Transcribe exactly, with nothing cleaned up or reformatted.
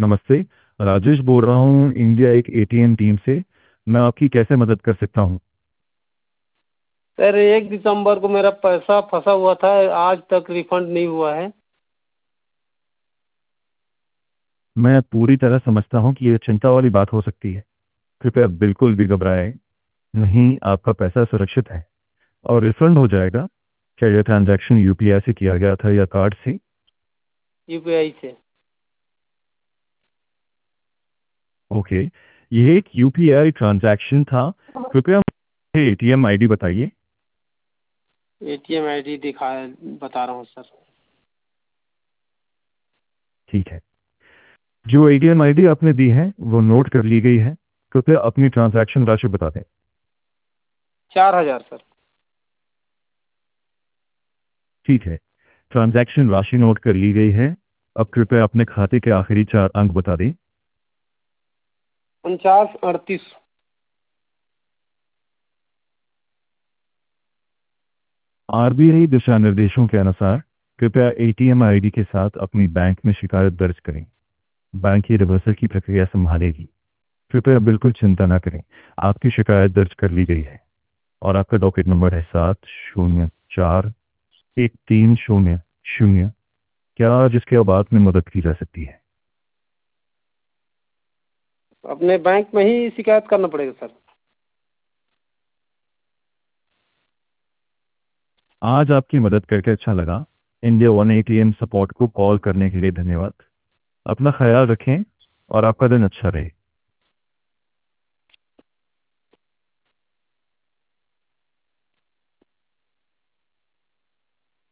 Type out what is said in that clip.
नमस्ते। राजेश बोल रहा हूँ इंडिया एक एटीएम टीम से। मैं आपकी कैसे मदद कर सकता हूँ? सर एक दिसंबर को मेरा पैसा फंसा हुआ था, आज तक रिफंड नहीं हुआ है। मैं पूरी तरह समझता हूँ कि यह चिंता वाली बात हो सकती है। कृपया बिल्कुल भी घबराएं नहीं, आपका पैसा सुरक्षित है और रिफंड हो जाएगा। क्या यह ट्रांजैक्शन यूपीआई से किया गया था या कार्ड से? यूपीआई से। ओके, यह एक यूपीआई ट्रांजैक्शन था। कृपया मुझे एटीएम आईडी बताइए। एटीएम आईडी दिखा बता रहा हूँ सर। ठीक है, जो एटीएम आईडी आपने दी है वो नोट कर ली गई है। कृपया अपनी ट्रांजैक्शन राशि बता दें। चार हजार सर। ठीक है, ट्रांजैक्शन राशि नोट कर ली गई है। अब कृपया अपने खाते के आखिरी चार अंक बता दें। उनचास अड़तीस। आरबीआई दिशा निर्देशों के अनुसार कृपया एटीएम आईडी के साथ अपनी बैंक में शिकायत दर्ज करें। बैंक की रिवर्सल की प्रक्रिया संभालेगी। कृपया बिल्कुल चिंता न करें, आपकी शिकायत दर्ज कर ली गई है और आपका डॉकेट नंबर है सात शून्य चार एक तीन शून्य शून्य। क्या जिसके बाद में मदद की जा सकती है? अपने बैंक में ही शिकायत करना पड़ेगा सर। आज आपकी मदद करके अच्छा लगा। इंडिया वन एटीएम सपोर्ट को कॉल करने के लिए धन्यवाद। अपना ख्याल रखें और आपका दिन अच्छा रहे।